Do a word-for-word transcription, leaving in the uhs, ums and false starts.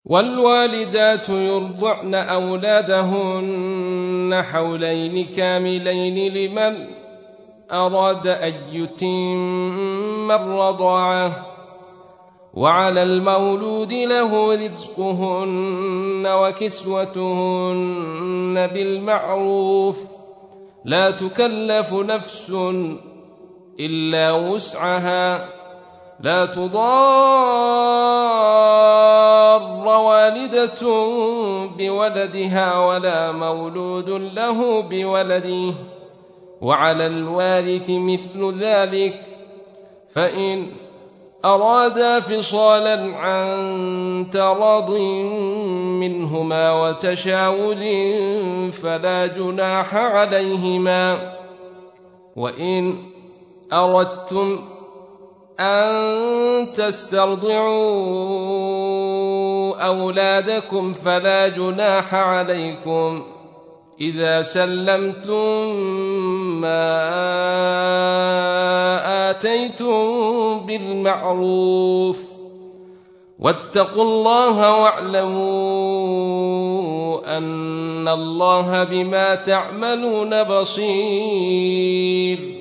والوالدات يرضعن أولادهن حولين كاملين لمن أراد أن يتم الرضاعة، وعلى المولود له رزقهن وكسوتهن بالمعروف، لا تكلف نفس إلا وسعها، لا تضار والدة بولدها ولا مولود له بولده، وعلى الوارث مثل ذلك، فإن أرادا فصالا عن تراض منهما وتشاور فلا جناح عليهما. وإن أردتم أن تسترضعوا أولادكم فلا جناح عليكم إذا سلمتم ما آتيتم بالمعروف، واتقوا الله واعلموا أن الله بما تعملون بصير.